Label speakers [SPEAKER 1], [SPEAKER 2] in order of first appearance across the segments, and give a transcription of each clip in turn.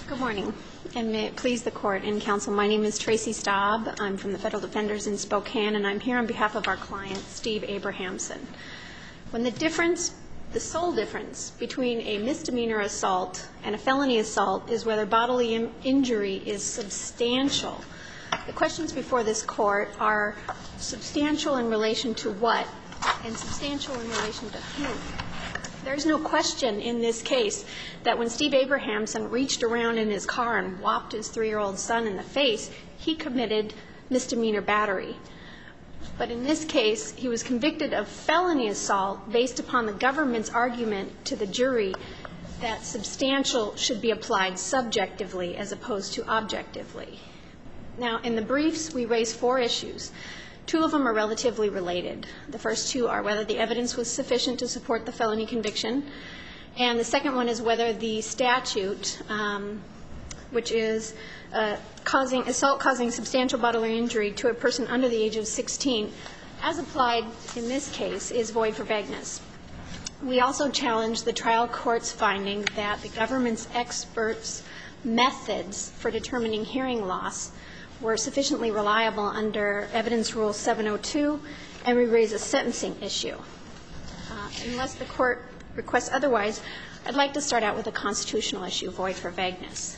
[SPEAKER 1] Good morning, and may it please the Court and Counsel, my name is Tracy Staub. I'm from the Federal Defenders in Spokane, and I'm here on behalf of our client, Steve Abrahamson. When the sole difference between a misdemeanor assault and a felony assault is whether bodily injury is substantial, the questions before this Court are substantial in relation to what and substantial in relation to whom. There's no question in this case that when Steve Abrahamson reached around in his car and whopped his 3-year-old son in the face, he committed misdemeanor battery. But in this case, he was convicted of felony assault based upon the government's argument to the jury that substantial should be applied subjectively as opposed to objectively. Now, in the briefs, we raised 4 issues. 2 of them are relatively related. The first 2 are whether the evidence was sufficient to support the felony conviction, and the second one is whether the statute, which is assault causing substantial bodily injury to a person under the age of 16, as applied in this case, is void for vagueness. We also challenged the trial court's finding that the government's experts' methods for determining hearing loss were sufficiently reliable under Evidence Rule 702, and we raised a sentencing issue. Unless the Court requests otherwise, I'd like to start out with a constitutional issue, void for vagueness.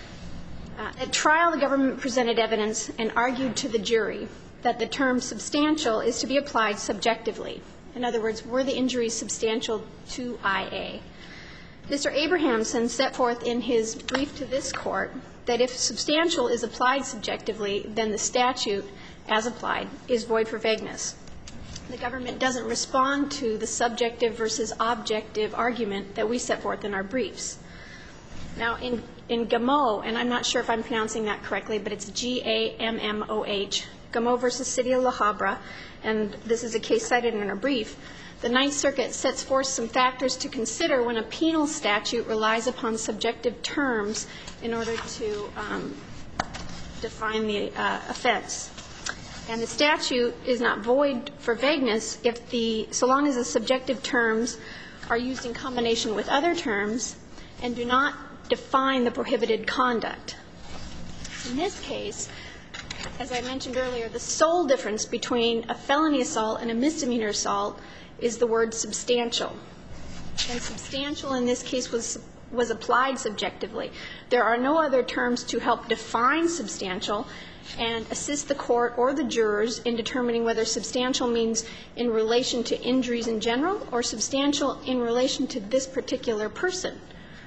[SPEAKER 1] At trial, the government presented evidence and argued to the jury that the term substantial is to be applied subjectively. In other words, were the injuries substantial to IA? Mr. Abrahamson set forth in his brief to this Court that if substantial is applied subjectively, then the statute, as applied, is void for vagueness. The government doesn't respond to the subjective versus objective argument that we set forth in our briefs. Now, in Gamow, and I'm not sure if I'm pronouncing that correctly, but it's Gammoh, Gamow v. City of La Habra, and this is a case cited in our brief, the Ninth Circuit sets forth some factors to consider when a penal statute relies upon subjective terms in order to define the offense. And the statute is not void for vagueness if so long as the subjective terms are used in combination with other terms and do not define the prohibited conduct. In this case, as I mentioned earlier, the sole difference between a felony assault and a misdemeanor assault is the word substantial. And substantial in this case was applied subjectively. There are no other terms to help define substantial and assist the court or the jurors in determining whether substantial means in relation to injuries in general or substantial in relation to this particular person.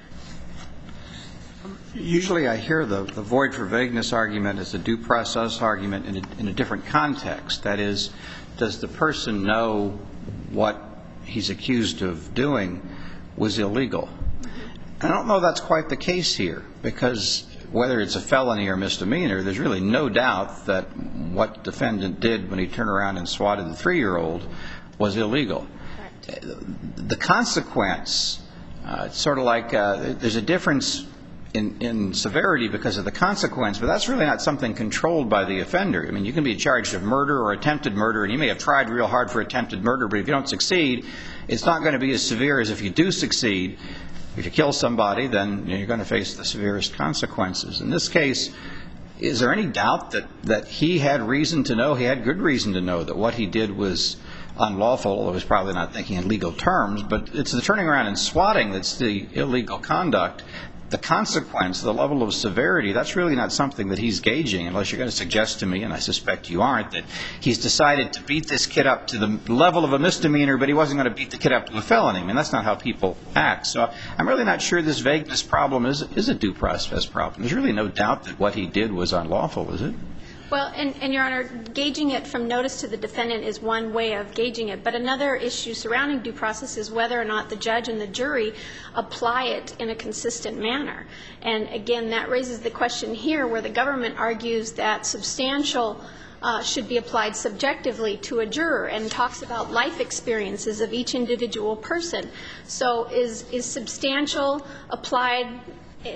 [SPEAKER 2] Usually I hear the void for vagueness argument as a due process argument in a different context. That is, does the person know what he's accused of doing was illegal? I don't know that's quite the case here, because whether it's a felony or misdemeanor, there's really no doubt that what the defendant did when he turned around and swatted the 3-year-old was illegal. The consequence, it's sort of like there's a difference in severity because of the consequence, but that's really not something controlled by the offender. I mean, you can be charged of murder or attempted murder, and you may have tried real hard for attempted murder, but if you don't succeed, it's not going to be as severe as if you do succeed. If you kill somebody, then you're going to face the severest consequences. In this case, is there any doubt that he had reason to know, he had good reason to know that what he did was unlawful? Although he was probably not thinking in legal terms, but it's the turning around and swatting that's the illegal conduct. The consequence, the level of severity, that's really not something that he's gauging, unless you're going to suggest to me, and I suspect you aren't, that he's decided to beat this kid up to the level of a misdemeanor, but he wasn't going to beat the kid up to a felony. I mean, that's not how people act. So I'm really not sure this vagueness problem is a due process problem. There's really no doubt that what he did was unlawful, is it?
[SPEAKER 1] Well, and Your Honor, gauging it from notice to the defendant is one way of gauging it, but another issue surrounding due process is whether or not the judge and the jury apply it in a consistent manner. And again, that raises the question here where the government argues that substantial should be applied subjectively to a juror and talks about life experiences of each individual person. So is substantial applied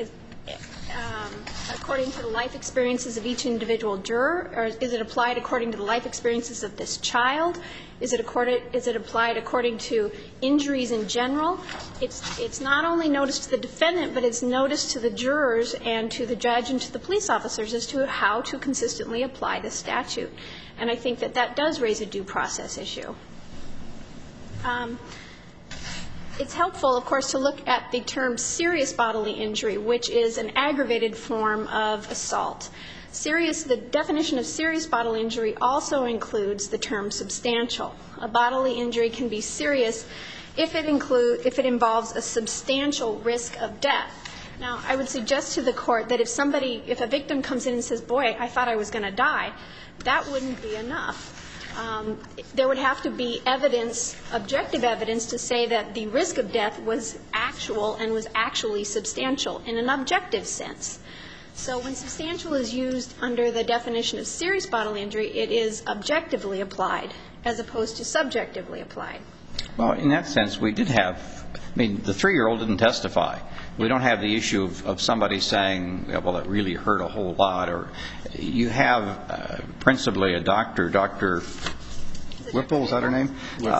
[SPEAKER 1] according to the life experiences of each individual juror, or is it applied according to the life experiences of this child? Is it applied according to injuries in general? It's not only notice to the defendant, but it's notice to the jurors and to the judge and to the police officers as to how to consistently apply the statute. And I think that that does raise a due process issue. It's helpful, of course, to look at the term serious bodily injury, which is an aggravated form of assault. The definition of serious bodily injury also includes the term substantial. A bodily injury can be serious if it involves a substantial risk of death. Now, I would suggest to the court that if a victim comes in and says, boy, I thought I was going to die, that wouldn't be enough. There would have to be evidence, objective evidence, to say that the risk of death was actual and was actually substantial in an objective sense. So when substantial is used under the definition of serious bodily injury, it is objectively applied as opposed to subjectively applied.
[SPEAKER 2] Well, in that sense, we did have, the 3-year-old didn't testify. We don't have the issue of somebody saying, well, it really hurt a whole lot. Or you have principally a doctor, Dr. Whipple, is that her name?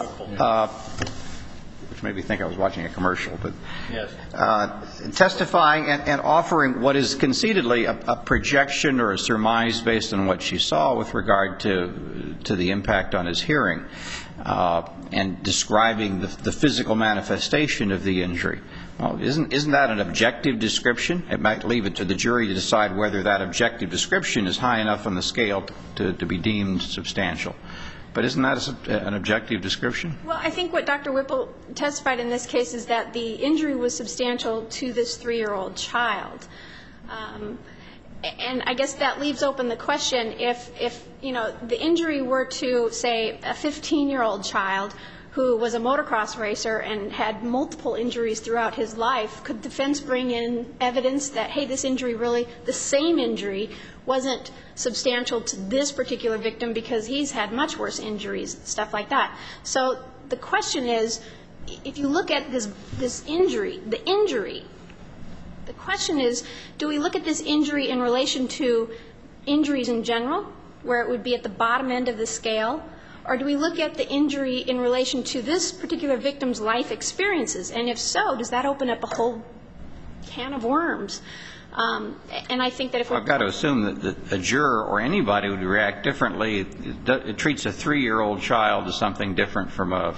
[SPEAKER 2] Which made me think I was watching a commercial. But yes. Testifying and offering what is conceitedly a projection or a surmise based on what she saw with regard to the impact on his hearing, and describing the physical manifestation of the injury. Well, isn't that an objective description? It might leave it to the jury to decide whether that objective description is high enough on the scale to be deemed substantial. But isn't that an objective description?
[SPEAKER 1] Well, I think what Dr. Whipple testified in this case is that the injury was substantial to this 3-year-old child. And I guess that leaves open the question, if the injury were to, say, a 15-year-old child who was a motocross racer and had multiple injuries throughout his life, could defense bring in evidence that, hey, this injury really, the same injury, wasn't substantial to this particular victim because he's had much worse injuries, stuff like that. So the question is, if you look at this injury, the question is, do we look at this injury in relation to injuries in general, where it would be at the bottom end of the scale, or do we look at the injury in relation to this particular victim's life experiences? And if so, does that open up a whole can of worms? And I think that if we're...
[SPEAKER 2] I've got to assume that a juror or anybody would react differently. It treats a 3-year-old child as something different from a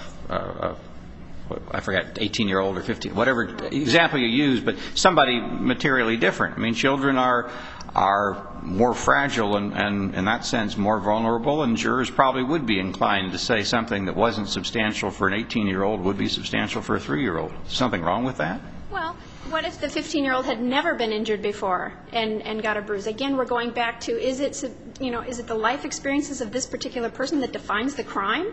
[SPEAKER 2] I forgot, 18-year-old or 15, whatever example you use, but somebody materially different. I mean, children are more fragile and in that sense more vulnerable, and jurors probably would be inclined to say something that wasn't substantial for an 18-year-old would be substantial for a 3-year-old. Something wrong with that?
[SPEAKER 1] Well, what if the 15-year-old had never been injured before and got a bruise? Again, we're going back to, is it the life experiences of this particular person that defines the crime?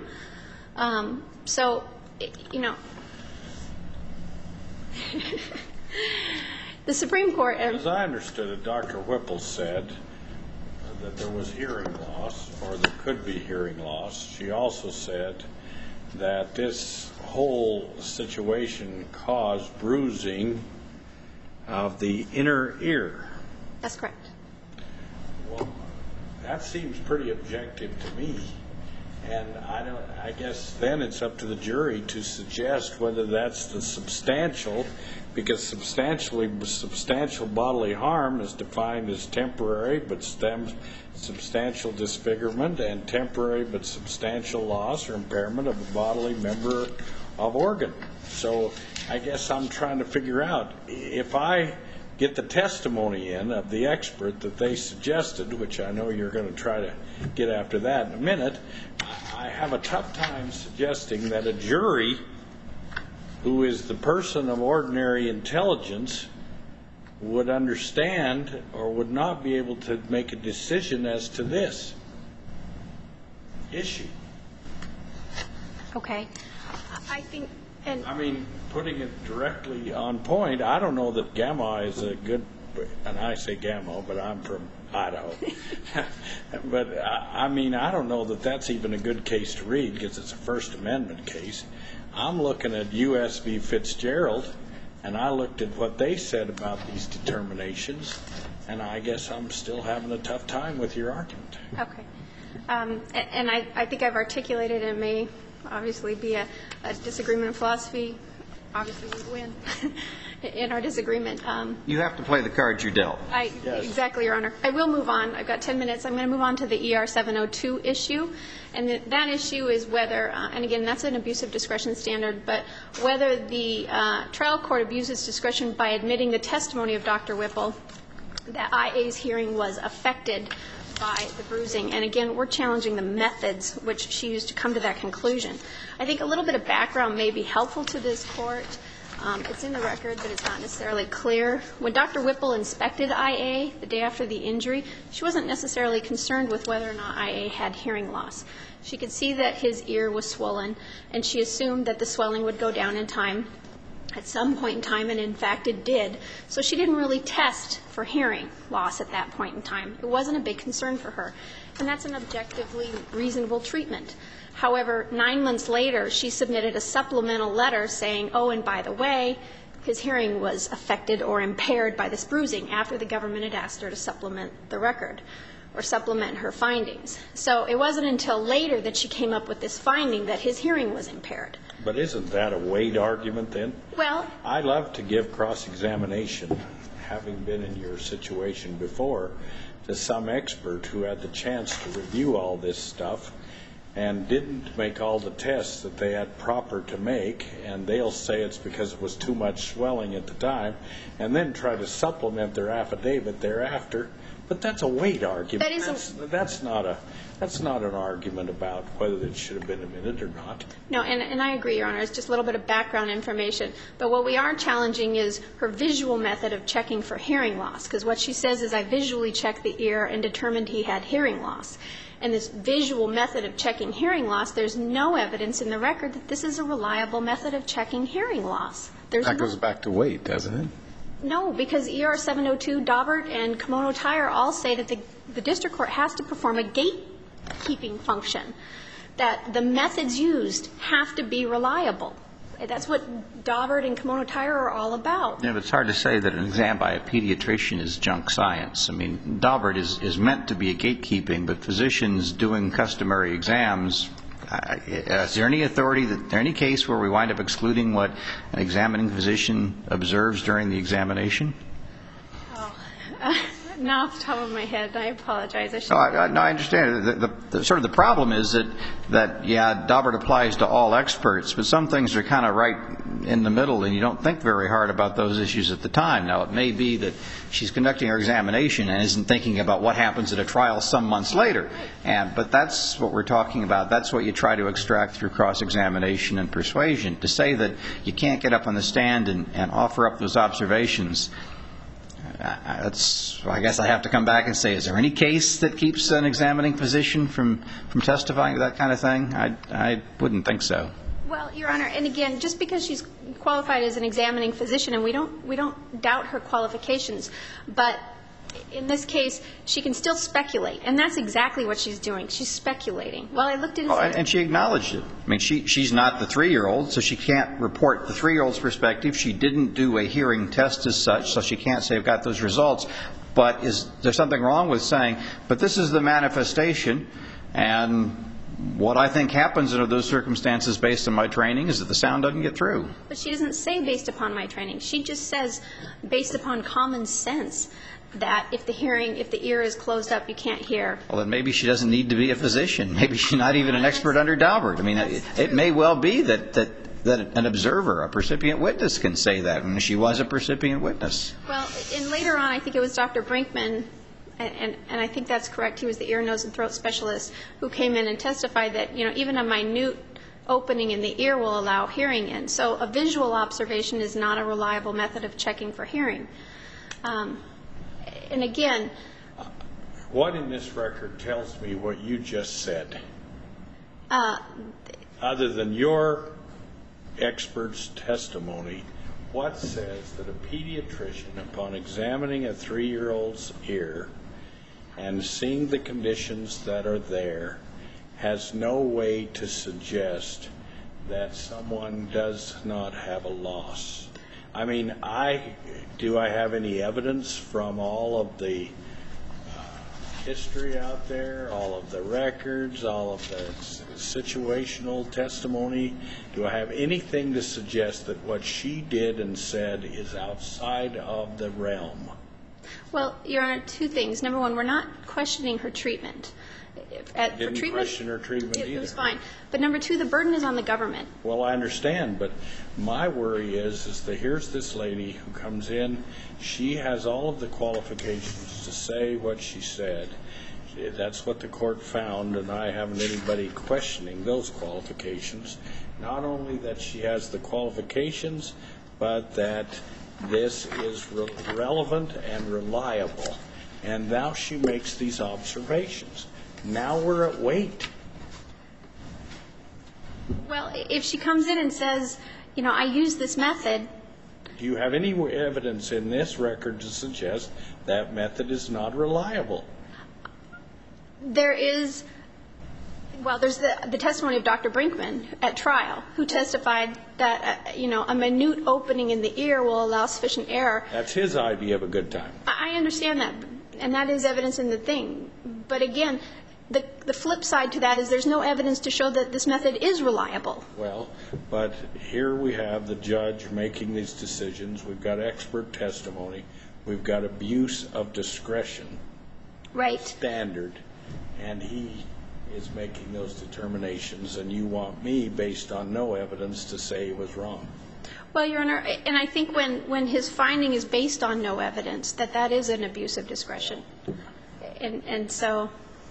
[SPEAKER 1] The Supreme Court...
[SPEAKER 3] As I understood it, Dr. Whipple said that there was hearing loss, or there could be hearing loss. She also said that this whole situation caused bruising of the inner ear.
[SPEAKER 1] That's correct.
[SPEAKER 3] Well, that seems pretty objective to me. And I guess then it's up to the jury to suggest whether that's the substantial, because substantial bodily harm is defined as temporary but substantial disfigurement and temporary but substantial loss or impairment of a bodily member of organ. So I guess I'm trying to figure out, if I get the testimony in of the expert that they suggested, which I know you're going to try to get after that in a minute, I have a tough time suggesting that a jury who is the person of ordinary intelligence would understand or would not be able to make a decision as to this issue.
[SPEAKER 1] Okay. I think...
[SPEAKER 3] putting it directly on point, I don't know that gamma is a good, and I say gamma, but I'm from Idaho. But, I don't know that that's even a good case to read, because it's a First Amendment case. I'm looking at U.S. v. Fitzgerald, and I looked at what they said about these determinations, and I guess I'm still having a tough time with your argument.
[SPEAKER 1] Okay. And I think I've articulated, it may obviously be a disagreement in philosophy. Obviously, we win in our disagreement.
[SPEAKER 2] You have to play the cards you dealt.
[SPEAKER 3] Yes.
[SPEAKER 1] Exactly, Your Honor. I will move on. I've got 10 minutes. I'm going to move on to the ER 702 issue. And that issue is whether, and again, that's an abuse of discretion standard, but whether the trial court abuses discretion by admitting the testimony of Dr. Whipple that IA's hearing was affected by the bruising. And again, we're challenging the methods which she used to come to that conclusion. I think a little bit of background may be helpful to this court. It's in the record, but it's not necessarily clear. When Dr. Whipple inspected IA the day after the injury, she wasn't necessarily concerned with whether or not IA had hearing loss. She could see that his ear was swollen, and she assumed that the swelling would go down in time at some point in time, and in fact it did. So she didn't really test for hearing loss at that point in time. It wasn't a big concern for her, and that's an objectively reasonable treatment. However, 9 months later, she submitted a supplemental letter saying, oh, and by the way, his hearing was affected or impaired by this bruising after the government had asked her to supplement the record or supplement her findings. So it wasn't until later that she came up with this finding that his hearing was impaired.
[SPEAKER 3] But isn't that a weight argument then?
[SPEAKER 1] Well,
[SPEAKER 3] I love to give cross-examination, having been in your situation before, to some expert who had the chance to review all this stuff and didn't make all the tests that they had proper to make, and they'll say it's because it was too much swelling at the time, and then try to supplement their affidavit thereafter. But that's a weight argument. That's not an argument about whether it should have been admitted or not.
[SPEAKER 1] No, and I agree, Your Honor. It's just a little bit of background information. But what we are challenging is her visual method of checking for hearing loss, because what she says is I visually checked the ear and determined he had hearing loss. And this visual method of checking hearing loss, there's no evidence in the record that this is a reliable method of checking hearing loss.
[SPEAKER 4] That goes back to weight, doesn't it?
[SPEAKER 1] No, because ER 702, Daubert, and Kimono Tire all say that the district court has to perform a gatekeeping function, that the methods used have to be reliable. That's what Daubert and Kimono Tire are all about.
[SPEAKER 2] Yeah, but it's hard to say that an exam by a pediatrician is junk science. I mean, Daubert is meant to be a gatekeeping, but physicians doing customary exams, is there any authority, any case where we wind up excluding what an examining physician observes during the examination?
[SPEAKER 1] Oh, not off the top of my head. I apologize.
[SPEAKER 2] No, I understand. Sort of the problem is that yeah, Daubert applies to all experts, but some things are kind of right in the middle, and you don't think very hard about those issues at the time. Now, it may be that she's conducting her examination and isn't thinking about what happens at a trial some months later. But that's what we're talking about. That's what you try to extract through cross-examination and persuasion. To say that you can't get up on the stand and offer up those observations, I guess I have to come back and say, is there any case that keeps an examining physician from testifying to that kind of thing? I wouldn't think so.
[SPEAKER 1] Well, Your Honor, and again, just because she's qualified as an examining physician, and we don't doubt her qualifications, but in this case, she can still speculate, and that's exactly what she's doing. She's speculating. Well, I looked at his
[SPEAKER 2] and she acknowledged it. I mean, she's not the 3-year-old, so she can't report the 3-year-old's perspective. She didn't do a hearing test as such, so she can't say I've got those results. But is there something wrong with saying, but this is the manifestation, and what I think happens under those circumstances based on my training is that the sound doesn't get through.
[SPEAKER 1] But she doesn't say based upon my training. She just says based upon common sense that if the ear is closed up, you can't hear.
[SPEAKER 2] Well, then maybe she doesn't need to be a physician. Maybe she's not even an expert under Daubert. I mean, it may well be that an observer, a percipient witness can say that, and she was a percipient witness.
[SPEAKER 1] Well, and later on, I think it was Dr. Brinkman, and I think that's correct, he was the ear, nose, and throat specialist, who came in and testified that, even a minute opening in the ear will allow hearing in. So a visual observation is not a reliable method of checking for hearing. And again,
[SPEAKER 3] what in this record tells me what you just said? Other than your expert's testimony, what says that a pediatrician, upon examining a 3-year-old's ear and seeing the conditions that are there, has no way to suggest that someone does not have a loss? I mean, do I have any evidence from all of the history out there, all of the records, all of the situational testimony? Do I have anything to suggest that what she did and said is outside of the realm?
[SPEAKER 1] Well, Your Honor, two things. Number one, we're not questioning her treatment.
[SPEAKER 3] Didn't question her treatment either.
[SPEAKER 1] It was fine. But number two, the burden is on the government.
[SPEAKER 3] Well, I understand, but my worry is that here's this lady who comes in. She has all of the qualifications to say what she said. That's what the court found, and I haven't anybody questioning those qualifications. Not only that she has the qualifications, but that this is relevant and reliable. And now she makes these observations. Now we're at wait.
[SPEAKER 1] Well, if she comes in and says, you know, I use this method.
[SPEAKER 3] Do you have any evidence in this record to suggest that method is not reliable?
[SPEAKER 1] There is, well, there's the testimony of Dr. Brinkman at trial, who testified that, you know, a minute opening in the ear will allow sufficient air.
[SPEAKER 3] That's his idea of a good time.
[SPEAKER 1] I understand that, and that is evidence in the thing. But again, the flip side to that is there's no evidence to show that this method is reliable.
[SPEAKER 3] Well, but here we have the judge making these decisions. We've got expert testimony. We've got abuse of discretion.
[SPEAKER 1] Right.
[SPEAKER 3] Standard. And he is making those determinations, and you want me, based on no evidence, to say he was wrong.
[SPEAKER 1] Well, Your Honor, and I think when his finding is based on no evidence, that is an abuse of discretion. And so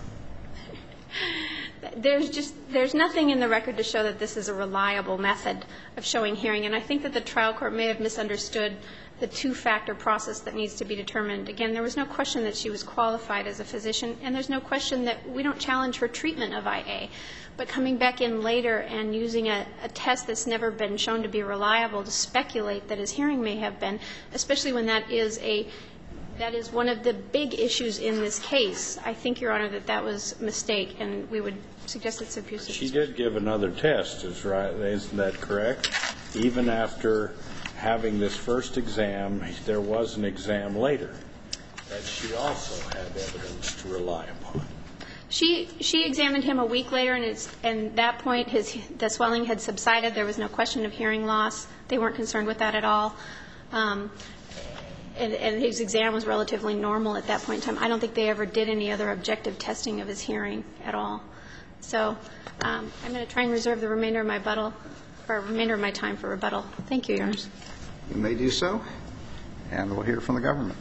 [SPEAKER 1] there's nothing in the record to show that this is a reliable method of showing hearing. And I think that the trial court may have misunderstood the two-factor process that needs to be determined. Again, there was no question that she was qualified as a physician, and there's no question that we don't challenge her treatment of IA. But coming back in later and using a test that's never been shown to be reliable to speculate that his hearing may have been, especially when that is one of the big issues in this case, I think, Your Honor, that was a mistake, and we would suggest it's abuse of discretion.
[SPEAKER 3] She did give another test, isn't that correct? Even after having this first exam, there was an exam later that she also had evidence to rely upon.
[SPEAKER 1] She examined him a week later, and at that point the swelling had subsided. There was no question of hearing loss. They weren't concerned with that at all. And his exam was relatively normal at that point in time. I don't think they ever did any other objective testing of his hearing at all. So I'm going to try and reserve the remainder of my time for rebuttal. Thank you, Your Honor.
[SPEAKER 2] You may do so, and we'll hear from the government.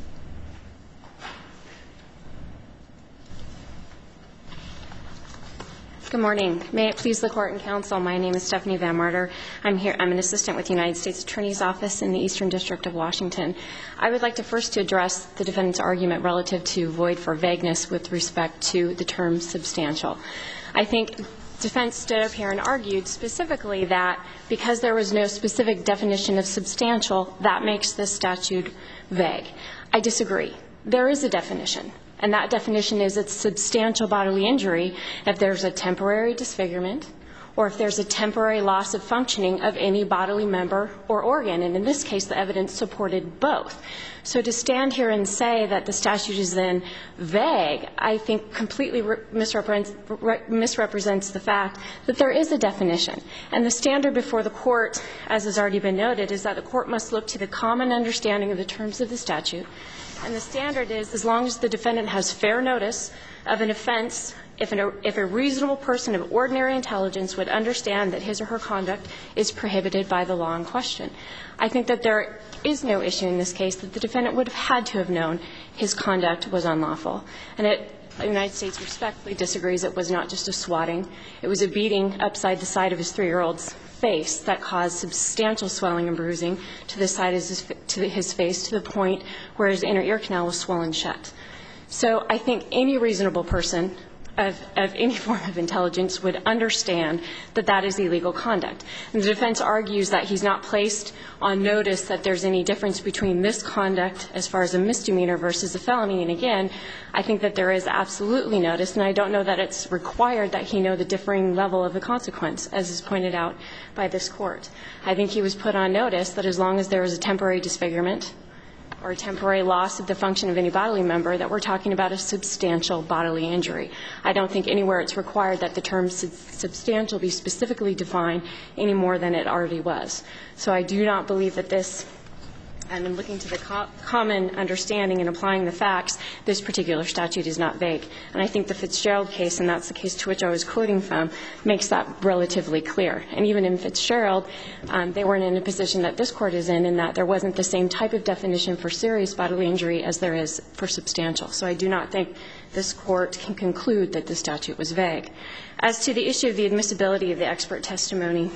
[SPEAKER 5] Good morning. May it please the Court and Counsel, my name is Stephanie Van Martyr. I'm an assistant with the United States Attorney's Office in the Eastern District of Washington. I would like to first address the defendant's argument relative to void for vagueness with respect to the term substantial. I think defense stood up here and argued specifically that because there was no specific definition of substantial, that makes this statute vague. I disagree. There is a definition, and that definition is it's substantial bodily injury if there's a temporary disfigurement or if there's a temporary loss of functioning of any bodily member or organ. And in this case, the evidence supported both. So to stand here and say that the statute is then vague, I think completely misrepresents the fact that there is a definition. And the standard before the Court, as has already been noted, is that the Court must look to the common understanding of the terms of the statute. And the standard is, as long as the defendant has fair notice of an offense, if a reasonable person of ordinary intelligence would understand that his or her conduct is prohibited by the law in question. I think that there is no issue in this case that the defendant would have had to have known his conduct was unlawful. And the United States respectfully disagrees it was not just a swatting. It was a beating upside the side of his 3-year-old's face that caused substantial swelling and bruising to the side of his face to the point where his inner ear canal was swollen shut. So I think any reasonable person of any form of intelligence would understand that that is illegal conduct. And the defense argues that he's not placed on notice that there's any difference between this conduct as far as a misdemeanor versus a felony. And again, I think that there is absolutely notice, and I don't know that it's required that he know the differing level of the consequence, as is pointed out by this Court. I think he was put on notice that as long as there was a temporary disfigurement or a temporary loss of the function of any bodily member, that we're talking about a substantial bodily injury. I don't think anywhere it's required that the term substantial be specifically defined any more than it already was. So I do not believe that this, and in looking to the common understanding and applying the facts, this particular statute is not vague. And I think the Fitzgerald case, and that's the case to which I was quoting from, makes that relatively clear. And even in Fitzgerald, they weren't in a position that this Court is in that there wasn't the same type of definition for serious bodily injury as there is for substantial. So I do not think this Court can conclude that the statute was vague. As to the issue of the admissibility of the expert testimony,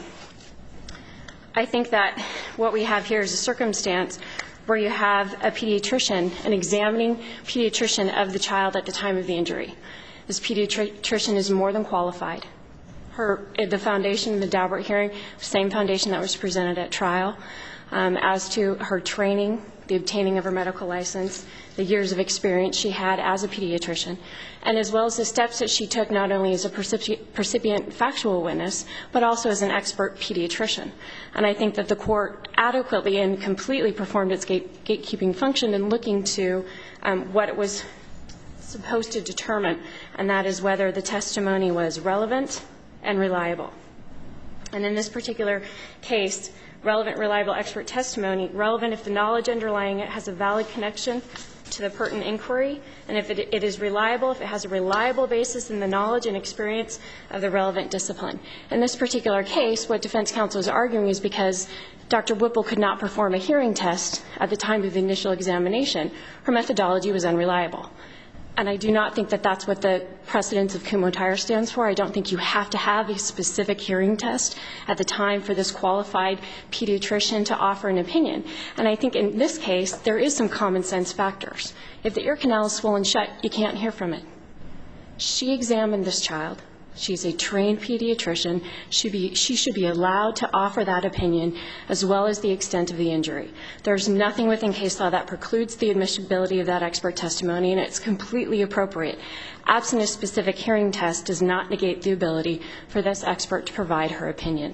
[SPEAKER 5] I think that what we have here is a circumstance where you have a pediatrician, an examining pediatrician of the child at the time of the injury. This pediatrician is more than qualified. The foundation in the Daubert hearing, same foundation that was presented at trial. As to her training, the obtaining of her medical license, the years of experience she had as a pediatrician, and as well as the steps that she took not only as a percipient factual witness, but also as an expert pediatrician. And I think that the Court adequately and completely performed its gatekeeping function in looking to what it was supposed to determine, and that is whether the testimony was relevant and reliable. And in this particular case, relevant, reliable expert testimony, relevant if the knowledge underlying it has a valid connection to the pertinent inquiry, and if it is reliable, if it has a reliable basis in the knowledge and experience of the relevant discipline. In this particular case, what defense counsel is arguing is because Dr. Whipple could not perform a hearing test at the time of the initial examination, her methodology was unreliable. And I do not think that that's what the precedence of Kumho-Tyer stands for. I don't think you have to have a specific hearing test at the time for this qualified pediatrician to offer an opinion. And I think in this case, there is some common sense factors. If the ear canal is swollen shut, you can't hear from it. She examined this child. She's a trained pediatrician. She should be allowed to offer that opinion as well as the extent of the injury. There's nothing within case law that precludes the admissibility of that expert testimony, and it's completely appropriate. Absent a specific hearing test does not negate the ability for this expert to provide her opinion.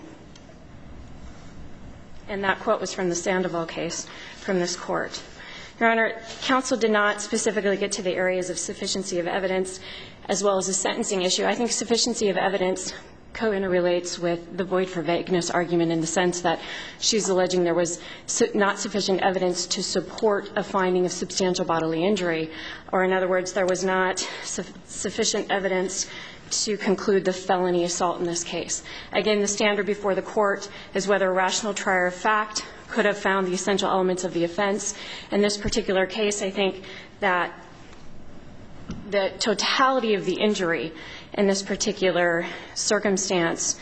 [SPEAKER 5] And that quote was from the Sandoval case from this Court. Your Honor, counsel did not specifically get to the areas of sufficiency of evidence as well as the sentencing issue. I think sufficiency of evidence co-interrelates with the void for vagueness argument in the sense that she's alleging there was not sufficient evidence to support a finding of substantial bodily injury, or in other words, there was not sufficient evidence to conclude the felony assault in this case. Again, the standard before the Court is whether a rational trier of fact could have found the essential elements of the offense. In this particular case, I think that the totality of the injury in this particular circumstance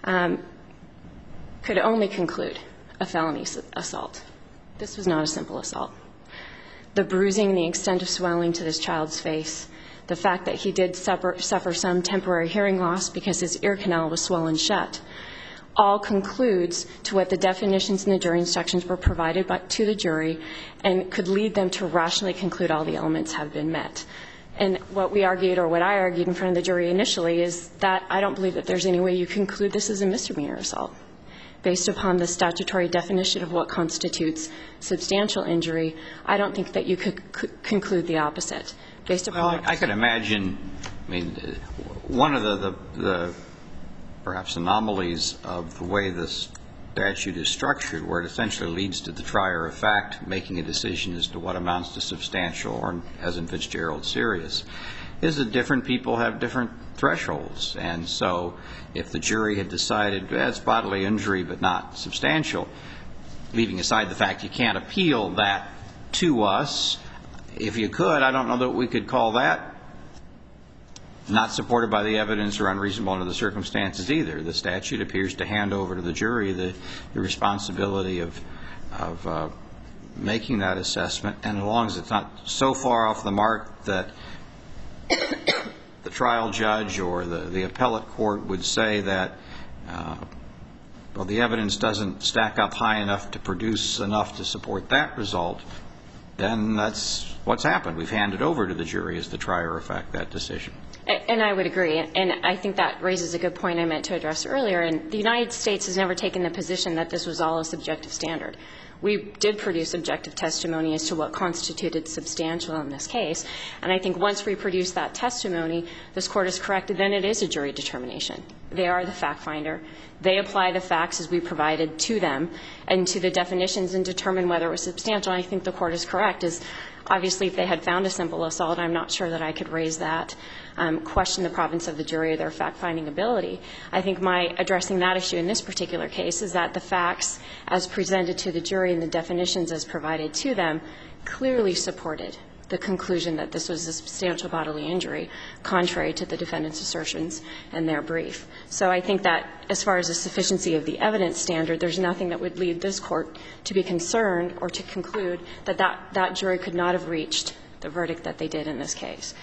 [SPEAKER 5] could only conclude a felony assault. This was not a simple assault. The bruising, the extent of swelling to this child's face, the fact that he did suffer some temporary hearing loss because his ear canal was swollen shut, all concludes to what the definitions in the jury instructions were provided to the jury and could lead them to rationally conclude all the elements have been met. And what we argued, or what I argued in front of the jury initially, is that I don't believe that there's any way you conclude this is a misdemeanor assault. Based upon the statutory definition of what constitutes substantial injury, I don't think that you could conclude the opposite. Based upon
[SPEAKER 2] I could imagine, I mean, one of the perhaps anomalies of the way this statute is structured, where it essentially leads to the trier of fact making a decision as to what amounts to substantial or, as in Fitzgerald, serious, is that different people have different thresholds. And so if the jury had decided it's bodily injury but not substantial, leaving aside the fact you can't appeal that to us, if you could, I don't know that we could call that not supported by the evidence or unreasonable under the circumstances either. The statute appears to hand over to the jury the responsibility of making that assessment, and as long as it's not so far off the mark that trial judge or the appellate court would say that, well, the evidence doesn't stack up high enough to produce enough to support that result, then that's what's happened. We've handed over to the jury as the trier of fact that decision.
[SPEAKER 5] And I would agree. And I think that raises a good point I meant to address earlier. And the United States has never taken the position that this was all a subjective standard. We did produce objective testimony as to what constituted substantial in this case. And I think once we produce that testimony, this Court is corrected, then it is a jury determination. They are the fact finder. They apply the facts as we provided to them and to the definitions and determine whether it was substantial. And I think the Court is correct. Obviously, if they had found a simple assault, I'm not sure that I could raise that, question the province of the jury or their fact-finding ability. I think my addressing that issue in this particular case is that the facts as presented to the jury and the definitions as provided to them clearly supported the conclusion that this was a substantial bodily injury, contrary to the defendant's assertions and their brief. So I think that as far as the sufficiency of the evidence standard, there's nothing that would lead this Court to be concerned or to conclude that that jury could not have reached the verdict that they did in this case.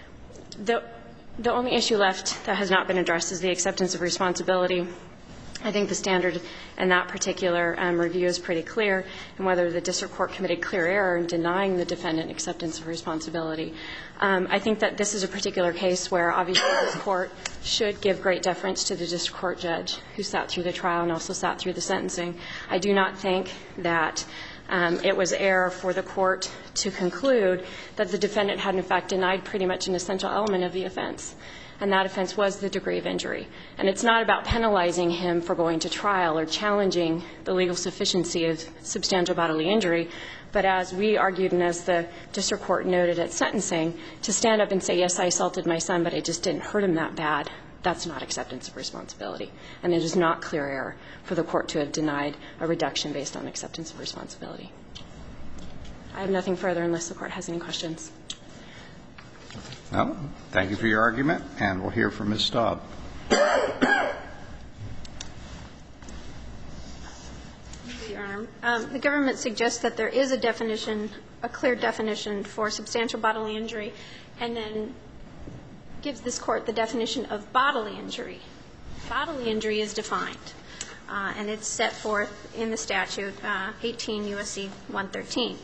[SPEAKER 5] The only issue left that has not been addressed is the acceptance of responsibility. I think the standard in that particular review is pretty clear, and whether the district court committed clear error in denying the defendant acceptance of responsibility. I think that this is a particular case where obviously this Court should give great deference to the district court judge who sat through the trial and also sat through the sentencing. I do not think that it was error for the Court to conclude that the defendant had in fact denied pretty much an essential element of the offense. And that offense was the degree of injury. And it's not about penalizing him for going to trial or challenging the legal sufficiency of substantial bodily injury, but as we argued and as the district court noted at sentencing, to stand up and say, yes, I assaulted my son, but I just didn't hurt him that bad, that's not acceptance of responsibility. And it is not clear error for the Court to have denied a reduction based on acceptance of responsibility. I have nothing further unless the Court has any questions.
[SPEAKER 2] No. Thank you for your argument, and we'll hear from Ms. Staub.
[SPEAKER 1] The government suggests that there is a definition, a clear definition for substantial bodily injury, and then gives this Court the definition of bodily injury. Bodily injury is defined, and it's set forth in the statute, 18 U.S.C. 113.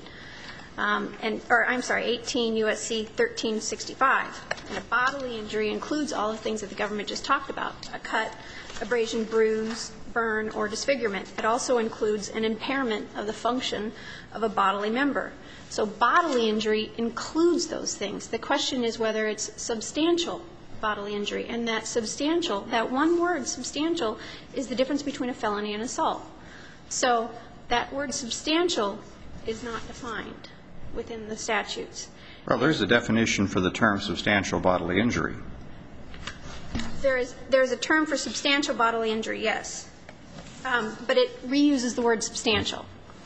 [SPEAKER 1] 18 U.S.C. 1365. And a bodily injury includes all the things that the government just talked about, a cut, abrasion, bruise, burn, or disfigurement. It also includes an impairment of the function of a bodily member. So bodily injury includes those things. The question is whether it's substantial bodily injury. And that substantial, that one word, substantial, is the difference between a felony and assault. So that word substantial is not defined within the statutes.
[SPEAKER 2] Well, there's a definition for the term substantial bodily injury.
[SPEAKER 1] There is a term for substantial bodily injury, yes. But it reuses the word substantial.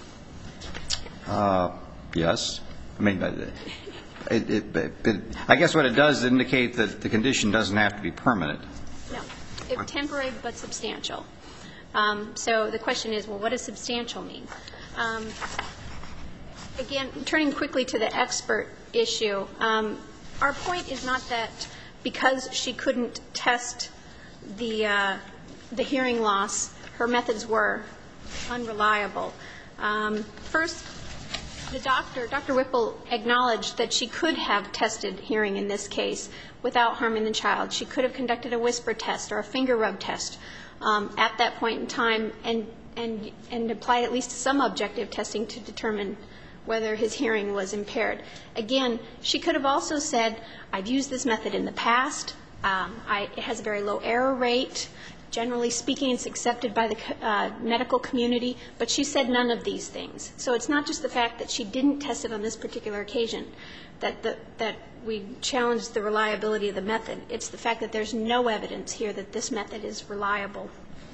[SPEAKER 2] Yes. I mean, I guess what it does is indicate that the condition doesn't have to be permanent.
[SPEAKER 1] No. It's temporary but substantial. So the question is, well, what does substantial mean? Again, turning quickly to the expert issue, our point is not that because she couldn't test the hearing loss, her methods were unreliable. First, the doctor, Dr. Whipple, acknowledged that she could have tested hearing in this case without harming the child. She could have conducted a whisper test or a finger rub test at that point in time and applied at least some objective testing to determine whether his hearing was impaired. Again, she could have also said, I've used this method in the past. It has a very low error rate. Generally speaking, it's accepted by the medical community. But she said none of these things. So it's not just the fact that she didn't test it on this particular occasion that we challenged the reliability of the method. It's the fact that there's no evidence here that this method is reliable.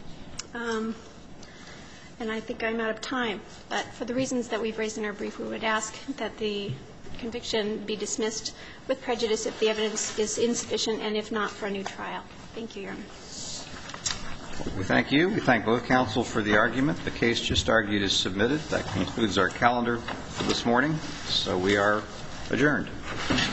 [SPEAKER 1] And I think I'm out of time. But for the reasons that we've raised in our brief, we would ask that the conviction be dismissed with prejudice if the evidence is insufficient and if not, for a new trial. Thank you, Your Honor.
[SPEAKER 2] We thank you. We thank both counsel for the argument. The case just argued is submitted. That concludes our calendar for this morning. So we are adjourned.